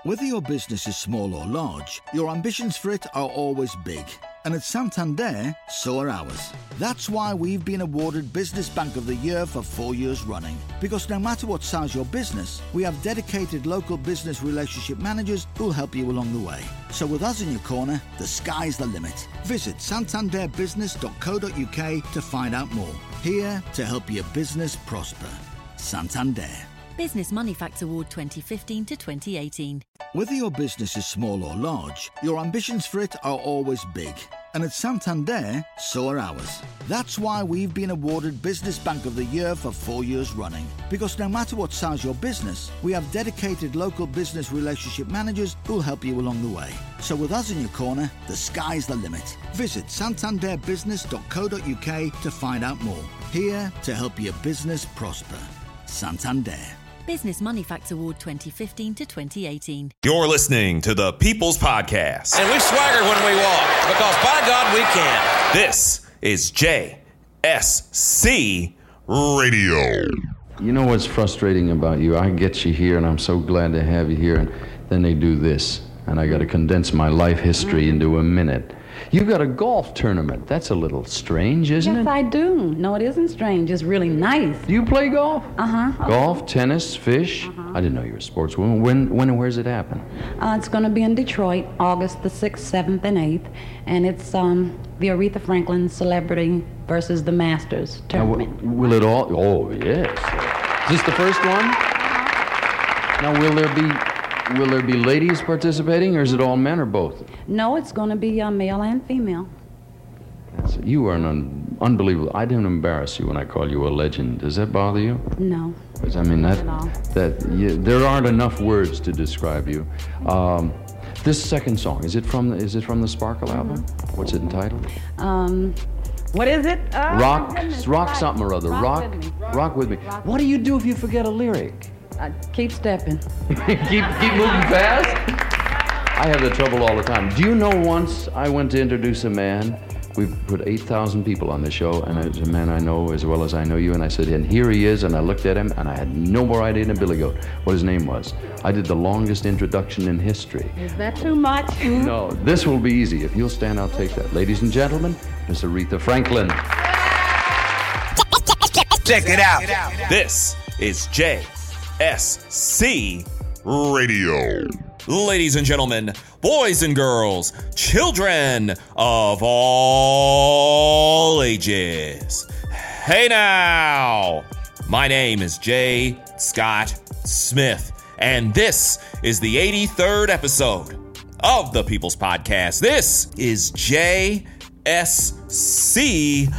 Whether your business is small or large, your ambitions for it are always big. And at Santander, so are ours. That's why we've been awarded Business Bank of the Year for 4 years running. Because no matter what size your business, we have dedicated local business relationship managers who'll help you along the way. So with us in your corner, the sky's the limit. Visit santanderbusiness.co.uk to find out more. Here to help your business prosper. Santander. Business Money Facts Award 2015 to 2018. Whether your business is small or large, your ambitions for it are always big. And at Santander, so are ours. That's why we've been awarded Business Bank of the Year for 4 years running. Because no matter what size your business, we have dedicated local business relationship managers who'll help you along the way. So with us in your corner, the sky's the limit. Visit santanderbusiness.co.uk to find out more. Here to help your business prosper. Santander. Business Money Facts Award 2015 to 2018. You're listening to the People's Podcast. And we swagger when we walk, because by God, we can. This is JSC Radio. You know what's frustrating about you? I get you here, and I'm so glad to have you here, and then they do this, and I got to condense my life history into a minute. You've got a golf tournament. That's a little strange, isn't it? Yes, I do. No, it isn't strange. It's really nice. Do you play golf? Uh-huh. Golf, tennis, fish? Uh-huh. I didn't know you were a sportswoman. When and where's it happen? It's going to be in Detroit, August the 6th, 7th, and 8th. And it's the Aretha Franklin Celebrity versus the Masters tournament. Now, will it all? Oh, yes. Is this the first one? Now, will there be ladies participating, or is it all men, or both? No, it's going to be male and female. You are an unbelievable. I don't embarrass you when I call you a legend. Does that bother you? No. Because I mean there aren't enough words to describe you. This second song, is it from the Sparkle album? What's it entitled? What is it? Rock something or other. Rock with me. What do you do if you forget a lyric? Keep stepping. keep moving fast? I have that trouble all the time. Do you know once I went to introduce a man? We've put 8,000 people on the show, and it's a man I know as well as I know you, and I said, and here he is, and I looked at him, and I had no more idea than Billy Goat what his name was. I did the longest introduction in history. Is that too much? No, this will be easy. If you'll stand, I'll take that. Ladies and gentlemen, Miss Aretha Franklin. Check it out. This is JSC Radio. Ladies and gentlemen, boys and girls, children of all ages. Hey now! My name is J. Scott Smith, and this is the 83rd episode of the People's Podcast. This is JSC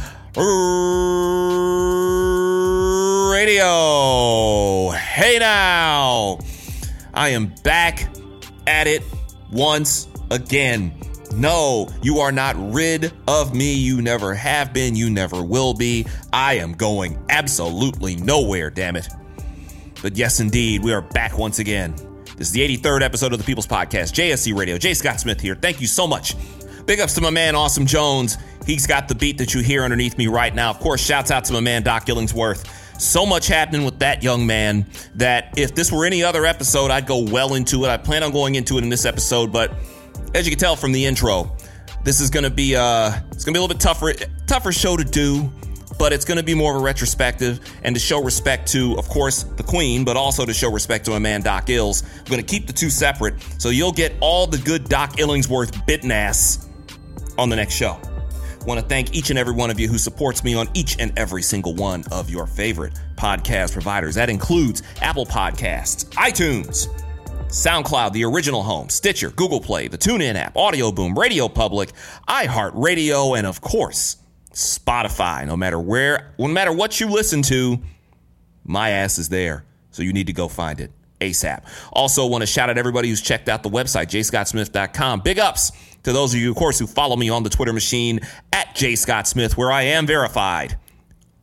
Radio. Hey now! I am back at it once again. No, you are not rid of me. You never have been. You never will be. I am going absolutely nowhere, damn it. But yes, indeed, we are back once again. This is the 83rd episode of the People's Podcast, JSC Radio. J. Scott Smith here. Thank you so much. Big ups to my man, Awesome Jones. He's got the beat that you hear underneath me right now. Of course, shouts out to my man, Doc Illingsworth. So much happening with that young man that if this were any other episode, I'd go well into it. I plan on going into it in this episode, but as you can tell from the intro, this is going to be a little bit tougher show to do, but it's going to be more of a retrospective and to show respect to, of course, the Queen, but also to show respect to my man Doc Ills. I'm going to keep the two separate, so you'll get all the good Doc Illingsworth bitten ass on the next show. I want to thank each and every one of you who supports me on each and every single one of your favorite podcast providers. That includes Apple Podcasts, iTunes, SoundCloud, the original home, Stitcher, Google Play, the TuneIn app, Audio Boom, Radio Public, iHeartRadio, and of course, Spotify. No matter what you listen to, my ass is there. So you need to go find it ASAP. Also want to shout out everybody who's checked out the website, jscottsmith.com. Big ups to those of you, of course, who follow me on the Twitter machine at jscottsmith, where I am verified.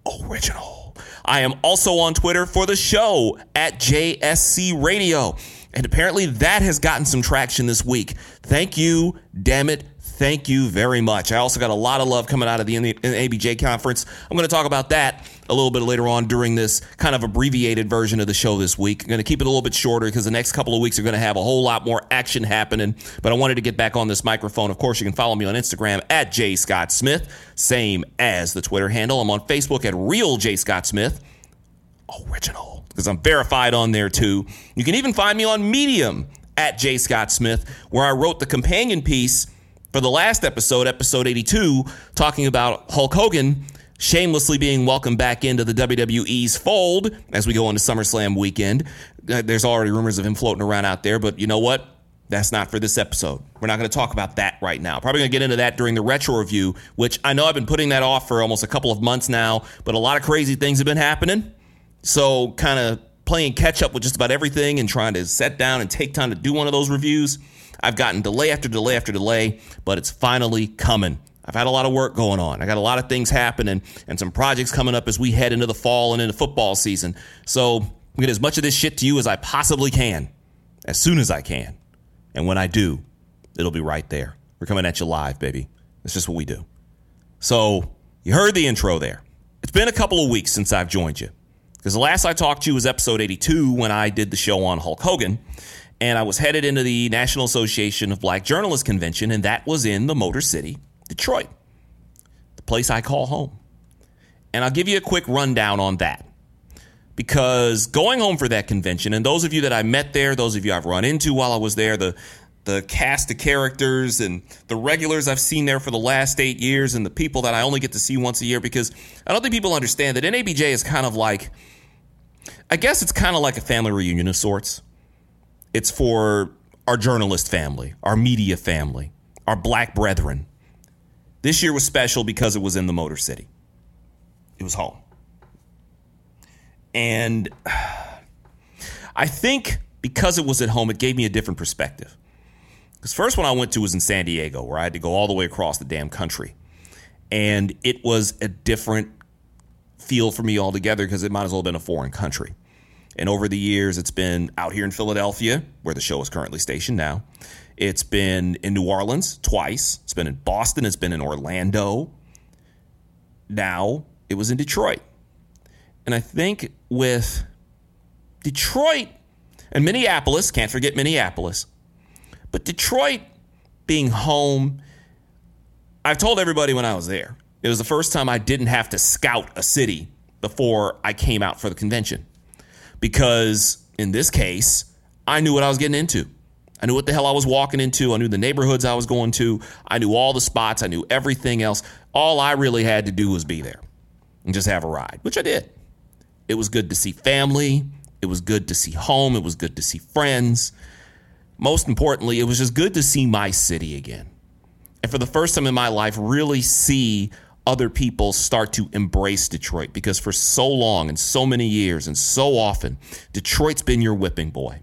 Original. I am also on Twitter for the show at JSC Radio. And apparently that has gotten some traction this week. Thank you, damn it. Thank you very much. I also got a lot of love coming out of the ABJ conference. I'm going to talk about that a little bit later on during this kind of abbreviated version of the show this week. I'm going to keep it a little bit shorter because the next couple of weeks are going to have a whole lot more action happening. But I wanted to get back on this microphone. Of course, you can follow me on Instagram at J. Scott Smith, same as the Twitter handle. I'm on Facebook at Real J. Scott Smith. Original, because I'm verified on there too. You can even find me on Medium at J. Scott Smith, where I wrote the companion piece for the last episode, episode 82, talking about Hulk Hogan shamelessly being welcomed back into the WWE's fold as we go into SummerSlam weekend. There's already rumors of him floating around out there, but you know what? That's not for this episode. We're not going to talk about that right now. Probably going to get into that during the retro review, which I know I've been putting that off for almost a couple of months now, but a lot of crazy things have been happening. So kind of playing catch up with just about everything and trying to sit down and take time to do one of those reviews. I've gotten delay after delay after delay, but it's finally coming. I've had a lot of work going on. I got a lot of things happening and some projects coming up as we head into the fall and into football season. So I'm get as much of this shit to you as I possibly can, as soon as I can. And when I do, it'll be right there. We're coming at you live, baby. That's just what we do. So you heard the intro there. It's been a couple of weeks since I've joined you, because the last I talked to you was episode 82 when I did the show on Hulk Hogan. And I was headed into the National Association of Black Journalists Convention, and that was in the Motor City, Detroit, the place I call home. And I'll give you a quick rundown on that, because going home for that convention, and those of you that I met there, those of you I've run into while I was there, the cast of characters and the regulars I've seen there for the last 8 years, and the people that I only get to see once a year, because I don't think people understand that NABJ is kind of like, I guess it's kind of like a family reunion of sorts. It's for our journalist family, our media family, our black brethren. This year was special because it was in the Motor City. It was home. And I think because it was at home, it gave me a different perspective. Because first one I went to was in San Diego, where I had to go all the way across the damn country. And it was a different feel for me altogether, because it might as well have been a foreign country. And over the years, it's been out here in Philadelphia, where the show is currently stationed now. It's been in New Orleans twice. It's been in Boston. It's been in Orlando. Now it was in Detroit. And I think with Detroit and Minneapolis, can't forget Minneapolis, but Detroit being home, I've told everybody when I was there, it was the first time I didn't have to scout a city before I came out for the convention. Because in this case, I knew what I was getting into. I knew what the hell I was walking into. I knew the neighborhoods I was going to. I knew all the spots. I knew everything else. All I really had to do was be there and just have a ride, which I did. It was good to see family. It was good to see home. It was good to see friends. Most importantly, it was just good to see my city again. And for the first time in my life, really see other people start to embrace Detroit, because for so long and so many years and so often, Detroit's been your whipping boy.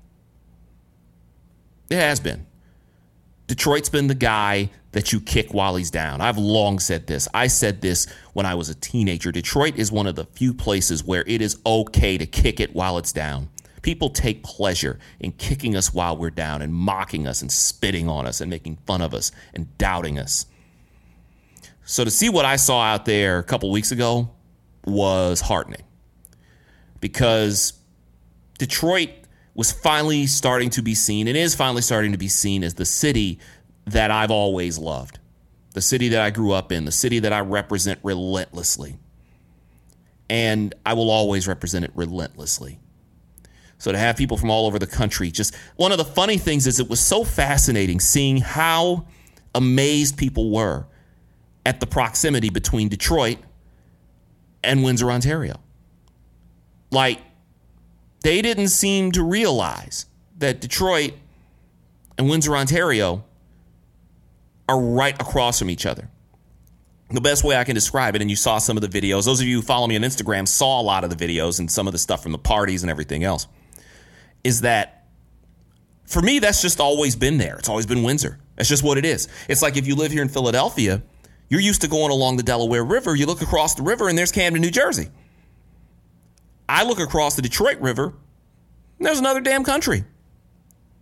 It has been. Detroit's been the guy that you kick while he's down. I've long said this. I said this when I was a teenager. Detroit is one of the few places where it is okay to kick it while it's down. People take pleasure in kicking us while we're down and mocking us and spitting on us and making fun of us and doubting us. So to see what I saw out there a couple weeks ago was heartening, because Detroit was finally starting to be seen, and is finally starting to be seen, as the city that I've always loved, the city that I grew up in, the city that I represent relentlessly. And I will always represent it relentlessly. So to have people from all over the country, just one of the funny things is it was so fascinating seeing how amazed people were at the proximity between Detroit and Windsor, Ontario. Like, they didn't seem to realize that Detroit and Windsor, Ontario are right across from each other. The best way I can describe it, and you saw some of the videos, those of you who follow me on Instagram saw a lot of the videos and some of the stuff from the parties and everything else, is that for me, that's just always been there. It's always been Windsor. That's just what it is. It's like if you live here in Philadelphia, you're used to going along the Delaware River. You look across the river and there's Camden, New Jersey. I look across the Detroit River and there's another damn country.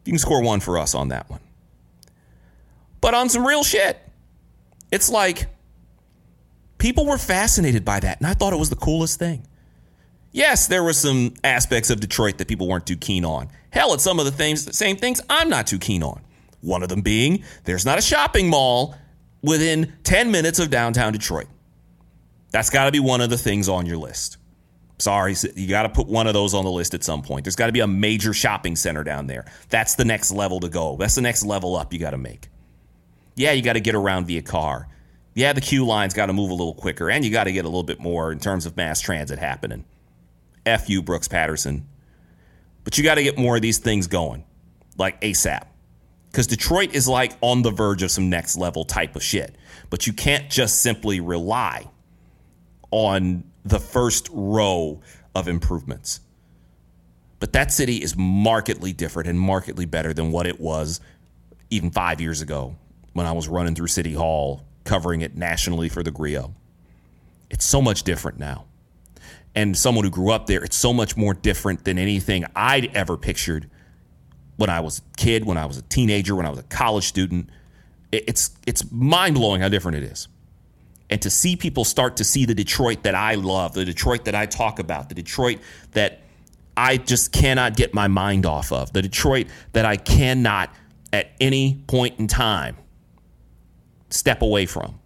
You can score 1 for us on that one. But on some real shit, it's like people were fascinated by that, and I thought it was the coolest thing. Yes, there were some aspects of Detroit that people weren't too keen on. Hell, it's some of the same things I'm not too keen on. One of them being there's not a shopping mall within 10 minutes of downtown Detroit. That's got to be one of the things on your list. Sorry, you got to put one of those on the list at some point. There's got to be a major shopping center down there. That's the next level to go. That's the next level up you got to make. Yeah, you got to get around via car. Yeah, the queue line's got to move a little quicker, and you got to get a little bit more in terms of mass transit happening. F you, Brooks Patterson. But you got to get more of these things going, like ASAP. Because Detroit is like on the verge of some next level type of shit. But you can't just simply rely on the first row of improvements. But that city is markedly different and markedly better than what it was even 5 years ago when I was running through City Hall, covering it nationally for the Griot. It's so much different now. And someone who grew up there, it's so much more different than anything I'd ever pictured when I was a kid, when I was a teenager, when I was a college student. It's mind-blowing how different it is. And to see people start to see the Detroit that I love, the Detroit that I talk about, the Detroit that I just cannot get my mind off of, the Detroit that I cannot at any point in time step away from.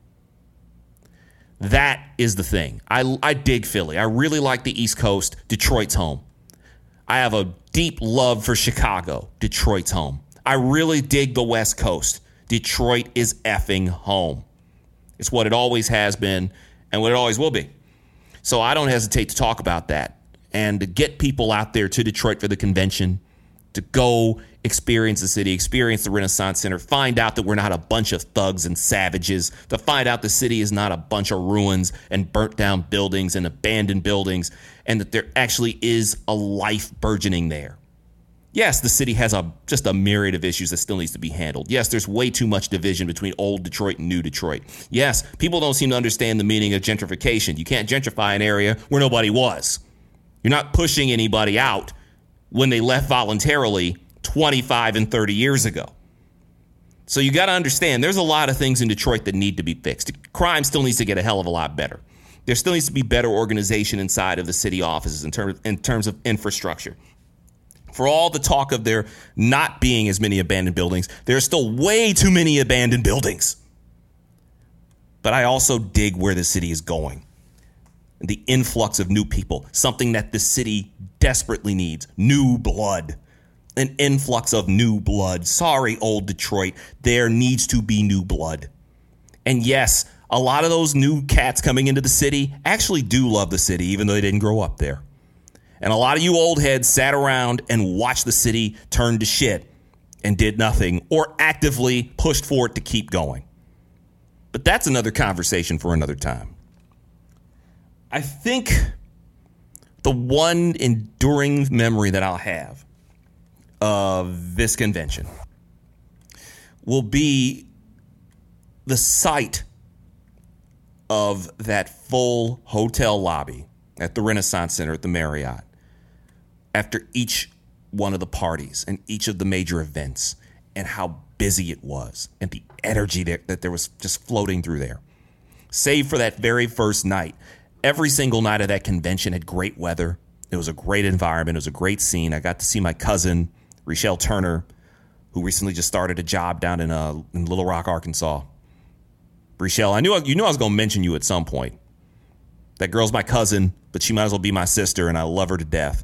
That is the thing. I dig Philly. I really like the East Coast. Detroit's home. I have a deep love for Chicago. Detroit's home. I really dig the West Coast. Detroit is effing home. It's what it always has been and what it always will be. So I don't hesitate to talk about that and to get people out there to Detroit for the convention, to go experience the city, experience the Renaissance Center, find out that we're not a bunch of thugs and savages, to find out the city is not a bunch of ruins and burnt down buildings and abandoned buildings, and that there actually is a life burgeoning there. Yes, the city has just a myriad of issues that still needs to be handled. Yes, there's way too much division between old Detroit and new Detroit. Yes, people don't seem to understand the meaning of gentrification. You can't gentrify an area where nobody was. You're not pushing anybody out when they left voluntarily 25 and 30 years ago. So you got to understand there's a lot of things in Detroit that need to be fixed. Crime still needs to get a hell of a lot better. There still needs to be better organization inside of the city offices in terms of infrastructure. For all the talk of there not being as many abandoned buildings, there are still way too many abandoned buildings. But I also dig where the city is going. The influx of new people, something that the city desperately needs, new blood. An influx of new blood. Sorry, old Detroit, there needs to be new blood. And yes, a lot of those new cats coming into the city actually do love the city, even though they didn't grow up there. And a lot of you old heads sat around and watched the city turn to shit and did nothing or actively pushed for it to keep going. But that's another conversation for another time. I think the one enduring memory that I'll have of this convention will be the sight of that full hotel lobby at the Renaissance Center at the Marriott after each one of the parties and each of the major events, and how busy it was and the energy that there was just floating through there. Save for that very first night. Every single night of that convention had great weather. It was a great environment. It was a great scene. I got to see my cousin, Richelle Turner, who recently just started a job down in Little Rock, Arkansas. Richelle, you knew I was going to mention you at some point. That girl's my cousin, but she might as well be my sister, and I love her to death.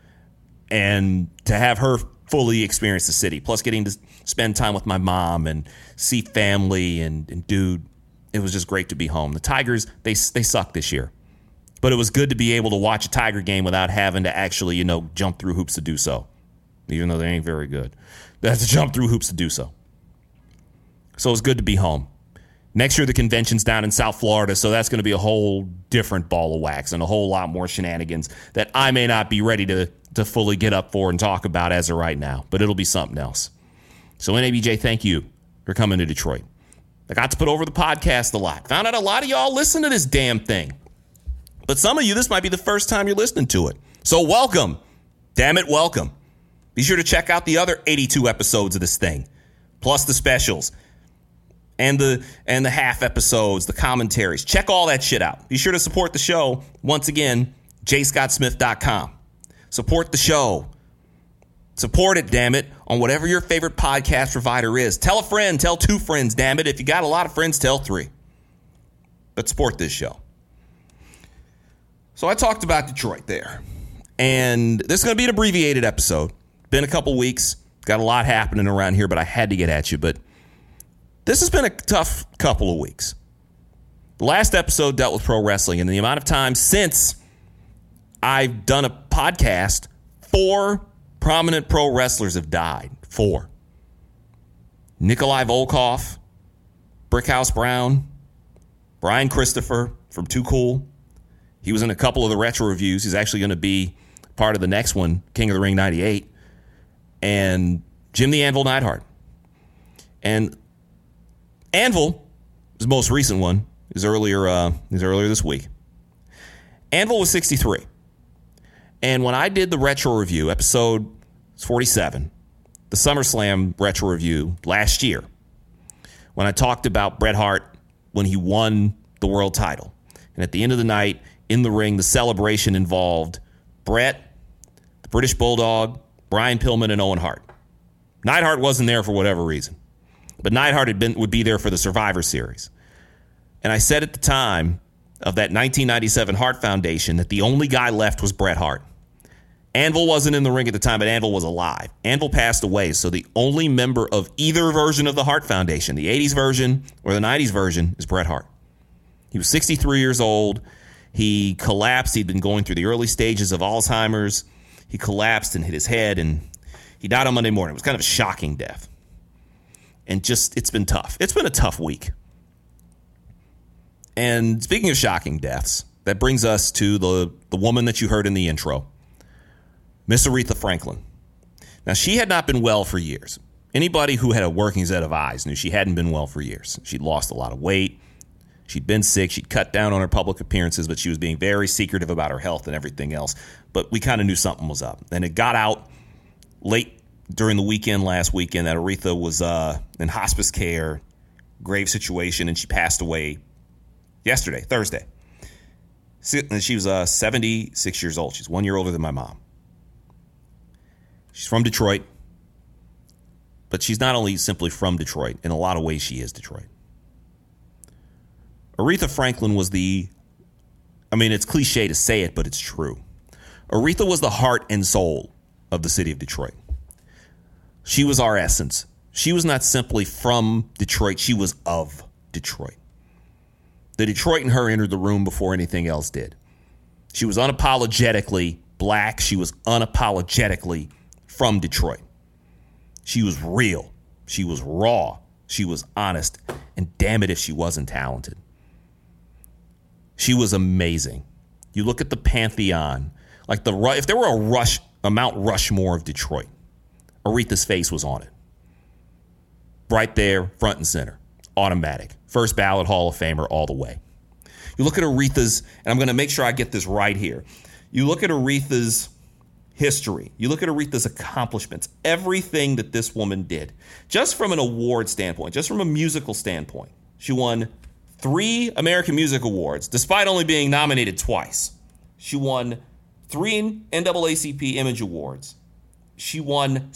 And to have her fully experience the city, plus getting to spend time with my mom and see family, and dude, it was just great to be home. The Tigers, they sucked this year. But it was good to be able to watch a Tiger game without having to actually, jump through hoops to do so. Even though they ain't very good. They have to jump through hoops to do so. So it was good to be home. Next year, the convention's down in South Florida, so that's going to be a whole different ball of wax and a whole lot more shenanigans that I may not be ready to fully get up for and talk about as of right now, but it'll be something else. So NABJ, thank you for coming to Detroit. I got to put over the podcast a lot. Found out a lot of y'all listen to this damn thing. But some of you, this might be the first time you're listening to it. So welcome. Damn it, welcome. Be sure to check out the other 82 episodes of this thing, plus the specials and the half episodes, the commentaries. Check all that shit out. Be sure to support the show. Once again, jscottsmith.com. Support the show. Support it, damn it, on whatever your favorite podcast provider is. Tell a friend, tell 2 friends, damn it. If you got a lot of friends, tell 3. But support this show. So I talked about Detroit there. And this is going to be an abbreviated episode. Been a couple weeks. Got a lot happening around here, but I had to get at you. But this has been a tough couple of weeks. The last episode dealt with pro wrestling, and the amount of time since I've done a podcast, 4 prominent pro wrestlers have died. 4. Nikolai Volkov, Brickhouse Brown, Brian Christopher from Too Cool. He was in a couple of the retro reviews. He's actually going to be part of the next one, King of the Ring 98. And Jim the Anvil Neidhart. And Anvil, his most recent one, is earlier this week. Anvil was 63. And when I did the retro review, episode 47, the SummerSlam retro review last year, when I talked about Bret Hart when he won the world title. And at the end of the night, in the ring, the celebration involved Bret, the British Bulldog, Brian Pillman, and Owen Hart. Neidhart wasn't there for whatever reason. But Neidhart would be there for the Survivor Series. And I said at the time of that 1997 Hart Foundation that the only guy left was Bret Hart. Anvil wasn't in the ring at the time, but Anvil was alive. Anvil passed away, so the only member of either version of the Hart Foundation, the 80s version or the 90s version, is Bret Hart. He was 63 years old. He collapsed. He'd been going through the early stages of Alzheimer's. He collapsed and hit his head, and he died on Monday morning. It was kind of a shocking death. And it's been tough. It's been a tough week. And speaking of shocking deaths, that brings us to the woman that you heard in the intro, Miss Aretha Franklin. Now, she had not been well for years. Anybody who had a working set of eyes knew she hadn't been well for years. She'd lost a lot of weight. She'd been sick. She'd cut down on her public appearances, but she was being very secretive about her health and everything else. But we kind of knew something was up. And it got out late during the weekend, last weekend, that Aretha was in hospice care, grave situation, and she passed away yesterday, Thursday. She was 76 years old. She's 1 year older than my mom. She's from Detroit, but she's not only simply from Detroit. In a lot of ways, she is Detroit. Aretha Franklin was it's cliche to say it, but it's true. Aretha was the heart and soul of the city of Detroit. She was our essence. She was not simply from Detroit. She was of Detroit. The Detroit in her entered the room before anything else did. She was unapologetically black. She was unapologetically from Detroit. She was real. She was raw. She was honest. And damn it if she wasn't talented. She was amazing. You look at the Pantheon, like if there were a Mount Rushmore of Detroit, Aretha's face was on it. Right there, front and center. Automatic. First ballot Hall of Famer all the way. You look at Aretha's, and I'm going to make sure I get this right here. You look at Aretha's history. You look at Aretha's accomplishments. Everything that this woman did. Just from an award standpoint, just from a musical standpoint. She won 3 American Music Awards, despite only being nominated twice. She won 3 NAACP Image Awards. She won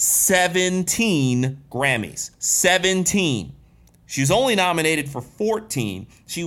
17 Grammys. 17. She was only nominated for 14. She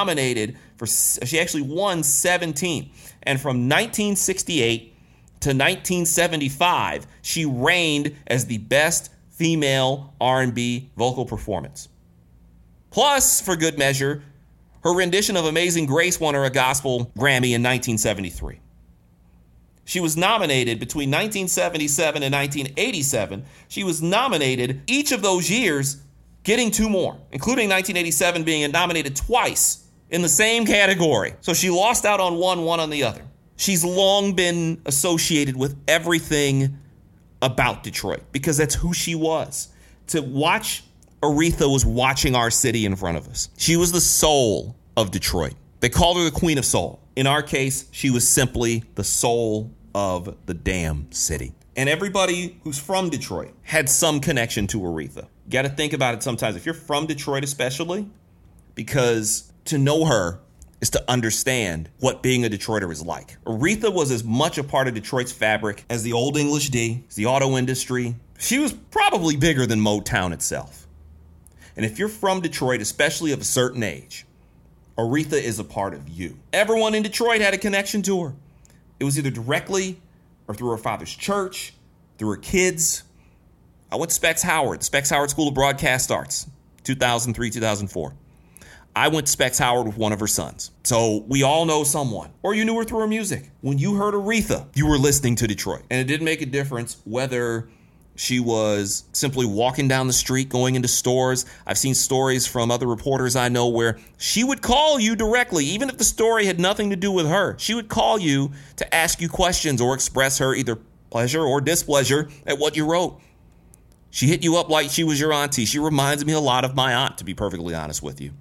actually won 17. And from 1968 to 1975, she reigned as the best female R&B vocal performance. Plus, for good measure, her rendition of Amazing Grace won her a Gospel Grammy in 1973. She was nominated between 1977 and 1987. She was nominated each of those years, getting 2 more, including 1987 being nominated twice in the same category. So she lost out on one on the other. She's long been associated with everything about Detroit because that's who she was. To watch Aretha was watching our city in front of us. She was the soul of Detroit. They called her the Queen of Soul. In our case, she was simply the soul of the damn city. And everybody who's from Detroit had some connection to Aretha. You got to think about it sometimes. If you're from Detroit especially, because to know her is to understand what being a Detroiter is like. Aretha was as much a part of Detroit's fabric as the Old English D, as the auto industry. She was probably bigger than Motown itself. And if you're from Detroit, especially of a certain age, Aretha is a part of you. Everyone in Detroit had a connection to her. It was either directly or through her father's church, through her kids. I went to Specs Howard, the Specs Howard School of Broadcast Arts, 2003, 2004. I went to Specs Howard with one of her sons. So we all know someone, or you knew her through her music. When you heard Aretha, you were listening to Detroit. And it didn't make a difference whether she was simply walking down the street, going into stores. I've seen stories from other reporters I know where she would call you directly, even if the story had nothing to do with her. She would call you to ask you questions or express her either pleasure or displeasure at what you wrote. She hit you up like she was your auntie. She reminds me a lot of my aunt, to be perfectly honest with you.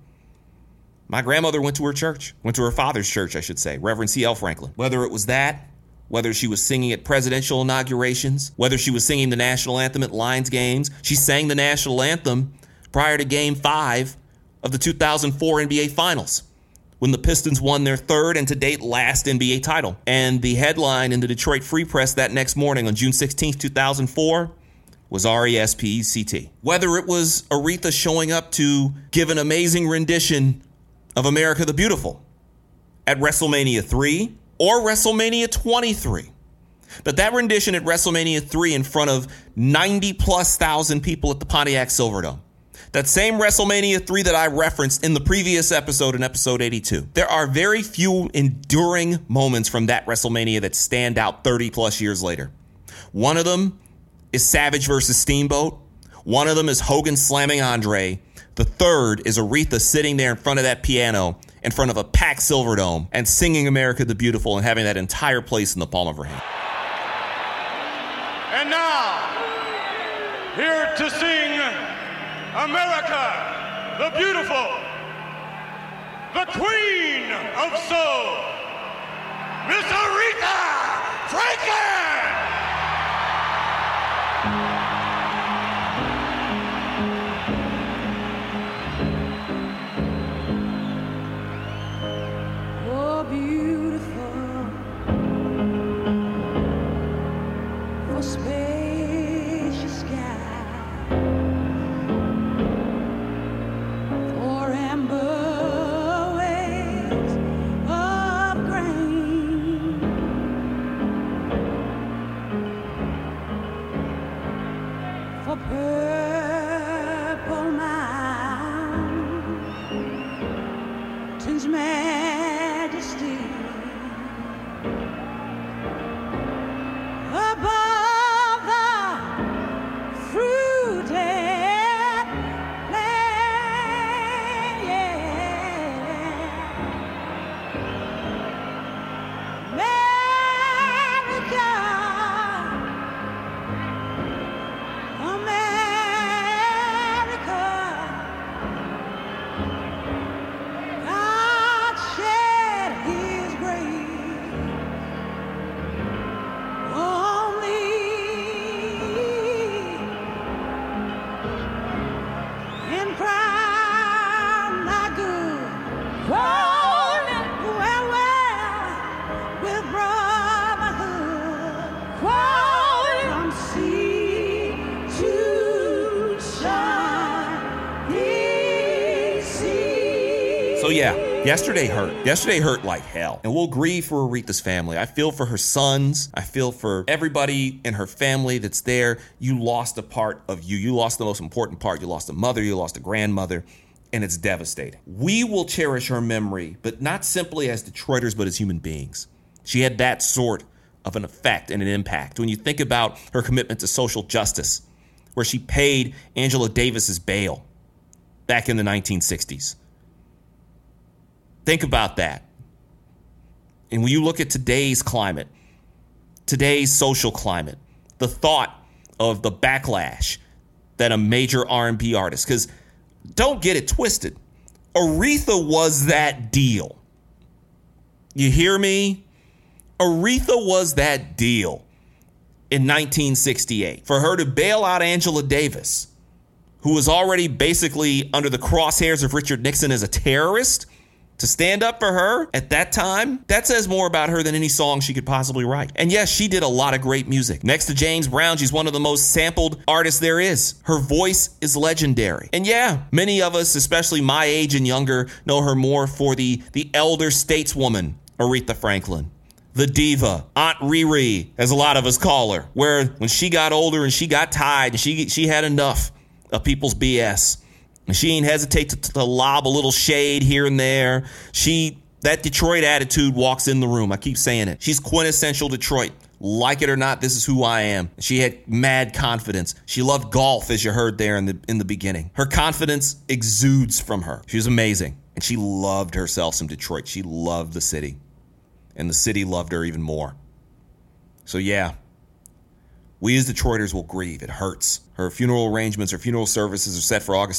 My grandmother went to her church, went to her father's church, I should say, Reverend C.L. Franklin. Whether it was that, whether she was singing at presidential inaugurations, whether she was singing the national anthem at Lions games. She sang the national anthem prior to Game 5 of the 2004 NBA Finals, when the Pistons won their third and to date last NBA title. And the headline in the Detroit Free Press that next morning on June 16th, 2004 was RESPECT. Whether it was Aretha showing up to give an amazing rendition of America the Beautiful at WrestleMania 3, or WrestleMania 23. But that rendition at WrestleMania 3 in front of 90+ thousand people at the Pontiac Silverdome. That same WrestleMania 3 that I referenced in the previous episode, in episode 82. There are very few enduring moments from that WrestleMania that stand out 30+ years later. One of them is Savage versus Steamboat. One of them is Hogan slamming Andre. The third is Aretha sitting there in front of that piano in front of a packed Silverdome and singing America the Beautiful and having that entire place in the palm of her hand. And now, here to sing America the Beautiful, the Queen of Soul, Miss Aretha Franklin! So yeah, yesterday hurt. Yesterday hurt like hell. And we'll grieve for Aretha's family. I feel for her sons. I feel for everybody in her family that's there. You lost a part of you. You lost the most important part. You lost a mother. You lost a grandmother. And it's devastating. We will cherish her memory, but not simply as Detroiters, but as human beings. She had that sort of an effect and an impact. When you think about her commitment to social justice, where she paid Angela Davis's bail back in the 1960s. Think about that. And when you look at today's climate, today's social climate, the thought of the backlash that a major R&B artist, because don't get it twisted, Aretha was that deal. You hear me? Aretha was that deal. in 1968 for her to bail out Angela Davis, who was already basically under the crosshairs of Richard Nixon as a terrorist, to stand up for her at that time, that says more about her than any song she could possibly write. And yes, she did a lot of great music. Next to James Brown, she's one of the most sampled artists there is. Her voice is legendary. And yeah, many of us, especially my age and younger, know her more for the elder stateswoman, Aretha Franklin. The diva, Aunt Riri, as a lot of us call her, where when she got older and she got tired and she had enough of people's BS, and she ain't hesitate to lob a little shade here and there. That Detroit attitude walks in the room. I keep saying it. She's quintessential Detroit. Like it or not, this is who I am. She had mad confidence. She loved golf, as you heard there in the beginning. Her confidence exudes from her. She was amazing. And she loved herself some Detroit. She loved the city. And the city loved her even more. So yeah. We as Detroiters will grieve. It hurts. Her funeral arrangements, her funeral services are set for August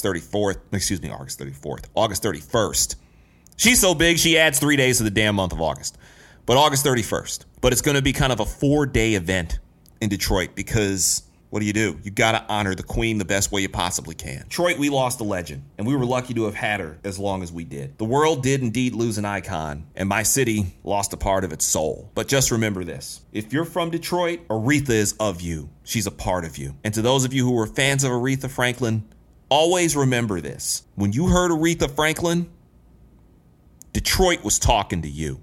31st. She's so big, she adds 3 days to the damn month of August. But August 31st. But it's going to be kind of a 4-day event in Detroit because what do? You got to honor the queen the best way you possibly can. Detroit, we lost a legend, and we were lucky to have had her as long as we did. The world did indeed lose an icon, and my city lost a part of its soul. But just remember this. If you're from Detroit, Aretha is of you. She's a part of you. And to those of you who are fans of Aretha Franklin, always remember this. When you heard Aretha Franklin, Detroit was talking to you.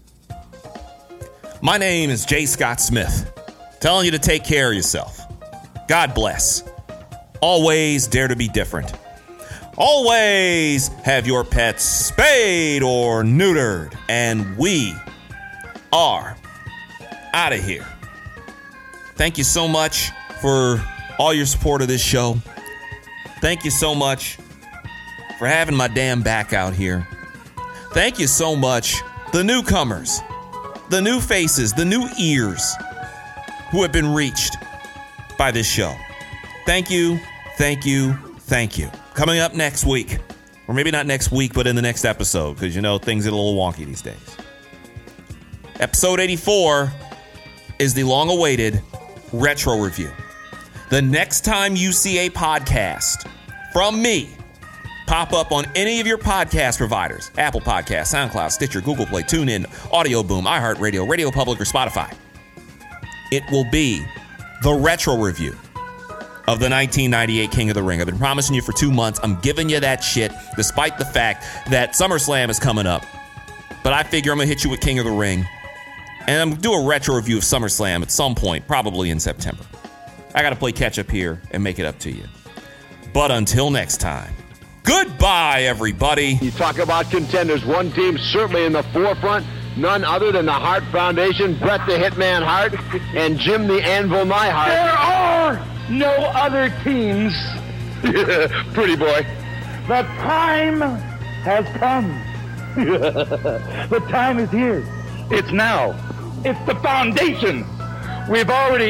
My name is J. Scott Smith, telling you to take care of yourself. God bless. Always dare to be different. Always have your pets spayed or neutered. And we are out of here. Thank you so much for all your support of this show. Thank you so much for having my damn back out here. Thank you so much, the newcomers, the new faces, the new ears who have been reached by this show. Thank you, thank you, thank you. Coming up next week, or maybe not next week, but in the next episode, because you know things get a little wonky these days. Episode 84 is the long-awaited retro review. The next time you see a podcast from me pop up on any of your podcast providers, Apple Podcasts, SoundCloud, Stitcher, Google Play, TuneIn, Audio Boom, iHeartRadio, Radio Public, or Spotify, it will be the retro review of the 1998 King of the Ring. I've been promising you for 2 months. I'm giving you that shit, despite the fact that SummerSlam is coming up. But I figure I'm going to hit you with King of the Ring. And I'm going to do a retro review of SummerSlam at some point, probably in September. I got to play catch up here and make it up to you. But until next time, goodbye, everybody. You talk about contenders. One team certainly in the forefront. None other than the Hart Foundation, Bret the Hitman Hart, and Jim the Anvil Neihart. There are no other teams. Pretty boy. The time has come. The time is here. It's now. It's the foundation. We've already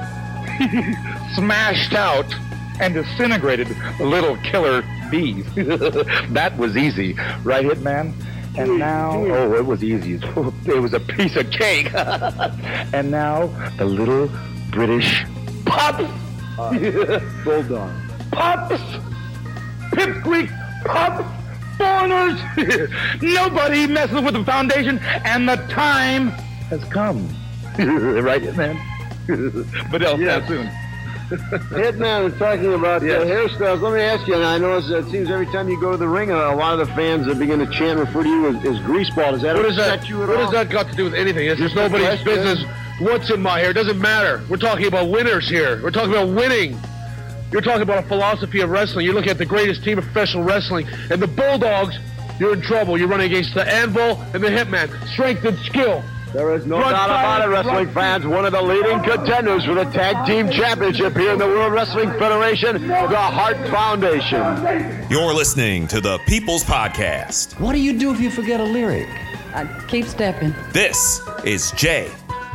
smashed out and disintegrated the little killer bees. That was easy, right, Hitman? And now, oh, it was easy. It was a piece of cake. And now, the little British pups. Bulldog. Pups. Pipsqueak pups. Foreigners. Nobody messes with the foundation, and the time has come. Right, Hitman? But else soon. Hitman is talking about hairstyles. Let me ask you, and I know it seems every time you go to the ring, a lot of the fans begin to chant, refer to you as greaseball. Does that upset you at all? What does that got to do with anything? It's just nobody's business what's in my hair. It doesn't matter. We're talking about winners here. We're talking about winning. You're talking about a philosophy of wrestling. You look at the greatest team of professional wrestling, and the Bulldogs, you're in trouble. You're running against the Anvil and the Hitman. Strength and skill. There is no doubt about it, wrestling fans. One of the leading contenders for the Tag Team Championship here in the World Wrestling Federation, the Hart Foundation. You're listening to the People's Podcast. What do you do if you forget a lyric? Keep stepping. This is JSC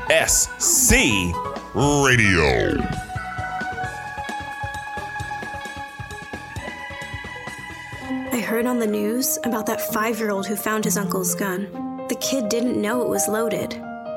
Radio. I heard on the news about that 5-year-old who found his uncle's gun. The kid didn't know it was loaded.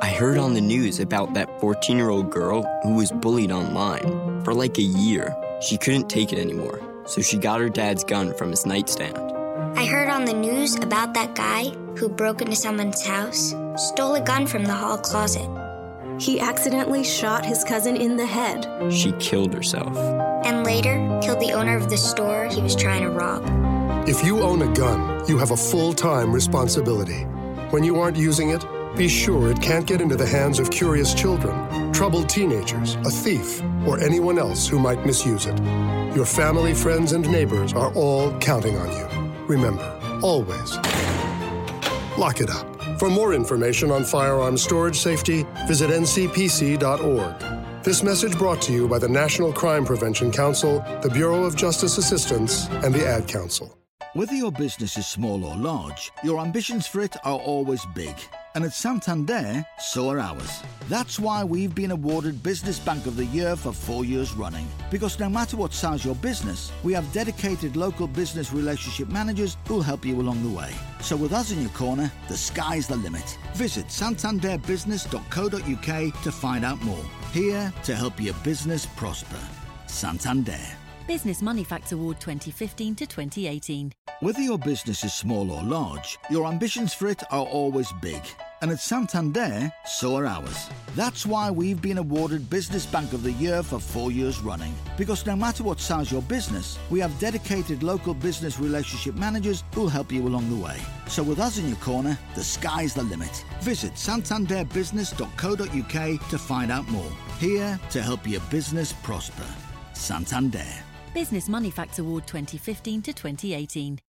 I heard on the news about that 14-year-old girl who was bullied online. For like a year, she couldn't take it anymore, so she got her dad's gun from his nightstand. I heard on the news about that guy who broke into someone's house, stole a gun from the hall closet. He accidentally shot his cousin in the head. She killed herself. And later, killed the owner of the store he was trying to rob. If you own a gun, you have a full-time responsibility. When you aren't using it, be sure it can't get into the hands of curious children, troubled teenagers, a thief, or anyone else who might misuse it. Your family, friends, and neighbors are all counting on you. Remember, always, lock it up. For more information on firearms storage safety, visit ncpc.org. This message brought to you by the National Crime Prevention Council, the Bureau of Justice Assistance, and the Ad Council. Whether your business is small or large, your ambitions for it are always big. And at Santander, so are ours. That's why we've been awarded Business Bank of the Year for 4 years running. Because no matter what size your business, we have dedicated local business relationship managers who'll help you along the way. So with us in your corner, the sky's the limit. Visit santanderbusiness.co.uk to find out more. Here to help your business prosper. Santander. Business Money Facts Award 2015 to 2018. Whether your business is small or large, your ambitions for it are always big. And at Santander, so are ours. That's why we've been awarded Business Bank of the Year for 4 years running. Because no matter what size your business, we have dedicated local business relationship managers who'll help you along the way. So with us in your corner, the sky's the limit. Visit santanderbusiness.co.uk to find out more. Here to help your business prosper. Santander. Business Money Facts Award 2015 to 2018.